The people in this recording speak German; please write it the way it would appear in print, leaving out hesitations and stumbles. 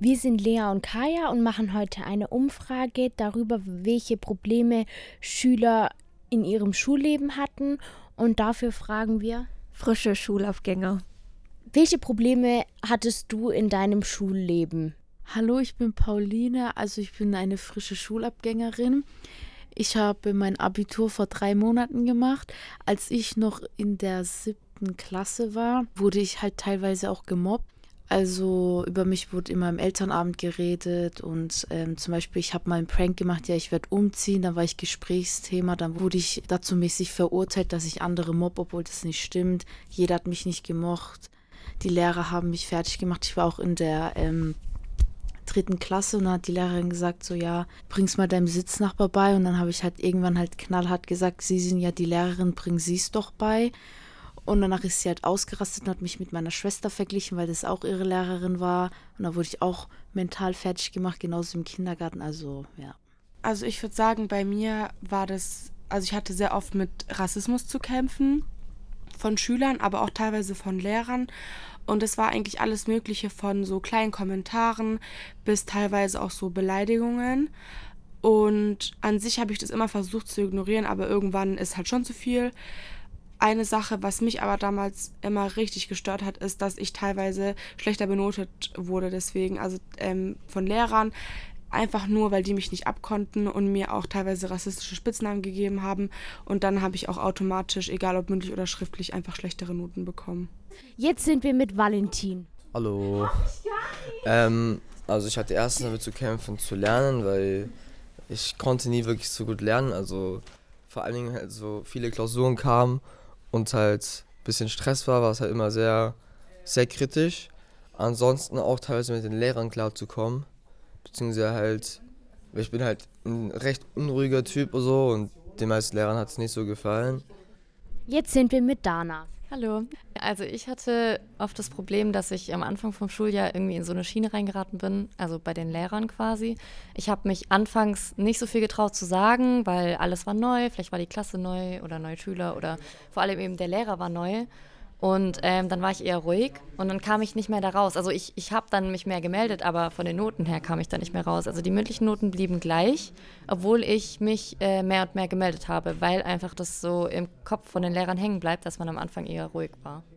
Wir sind Lea und Kaya und machen heute eine Umfrage darüber, welche Probleme Schüler in ihrem Schulleben hatten. Und dafür fragen wir, Frische Schulabgänger. welche Probleme hattest du in deinem Schulleben? Hallo, ich bin Pauline, also ich bin eine frische Schulabgängerin. Ich habe mein Abitur vor 3 Monaten gemacht. Als ich noch in der 7. Klasse war, wurde ich halt teilweise auch gemobbt. Also über mich wurde immer im Elternabend geredet und zum Beispiel, ich habe mal einen Prank gemacht, ja, ich werde umziehen, dann war ich Gesprächsthema, dann wurde ich dazu mäßig verurteilt, dass ich andere mobb, obwohl das nicht stimmt. Jeder hat mich nicht gemocht. Die Lehrer haben mich fertig gemacht. Ich war auch in der 3. Klasse und dann hat die Lehrerin gesagt, so ja, bring's mal deinem Sitznachbar bei. Und dann habe ich halt irgendwann halt knallhart gesagt, Sie sind ja die Lehrerin, bring Sie es doch bei. Und danach ist sie halt ausgerastet und hat mich mit meiner Schwester verglichen, weil das auch ihre Lehrerin war. Und da wurde ich auch mental fertig gemacht, genauso im Kindergarten, also ja. Also ich würde sagen, bei mir war das, also ich hatte sehr oft mit Rassismus zu kämpfen, von Schülern, aber auch teilweise von Lehrern. Und es war eigentlich alles Mögliche von so kleinen Kommentaren bis teilweise auch so Beleidigungen. Und an sich habe ich das immer versucht zu ignorieren, aber irgendwann ist halt schon zu viel. Eine Sache, was mich aber damals immer richtig gestört hat, ist, dass ich teilweise schlechter benotet wurde deswegen, also von Lehrern, einfach nur, weil die mich nicht abkonnten und mir auch teilweise rassistische Spitznamen gegeben haben. Und dann habe ich auch automatisch, egal ob mündlich oder schriftlich, einfach schlechtere Noten bekommen. Jetzt sind wir mit Valentin. Hallo. Also ich hatte erst damit zu kämpfen, zu lernen, weil ich konnte nie wirklich so gut lernen. Also vor allen Dingen halt so viele Klausuren kamen und halt ein bisschen Stress war es halt immer sehr, sehr kritisch. Ansonsten auch teilweise mit den Lehrern klarzukommen. Beziehungsweise halt, ich bin halt ein recht unruhiger Typ und so und den meisten Lehrern hat es nicht so gefallen. Jetzt sind wir mit Dana. Hallo. Also ich hatte oft das Problem, dass ich am Anfang vom Schuljahr irgendwie in so eine Schiene reingeraten bin, also bei den Lehrern quasi. Ich habe mich anfangs nicht so viel getraut zu sagen, weil alles war neu, vielleicht war die Klasse neu oder neue Schüler oder vor allem eben der Lehrer war neu. Und dann war ich eher ruhig und dann kam ich nicht mehr da raus. Also ich habe dann mich mehr gemeldet, aber von den Noten her kam ich da nicht mehr raus. Also die mündlichen Noten blieben gleich, obwohl ich mich mehr und mehr gemeldet habe, weil einfach das so im Kopf von den Lehrern hängen bleibt, dass man am Anfang eher ruhig war.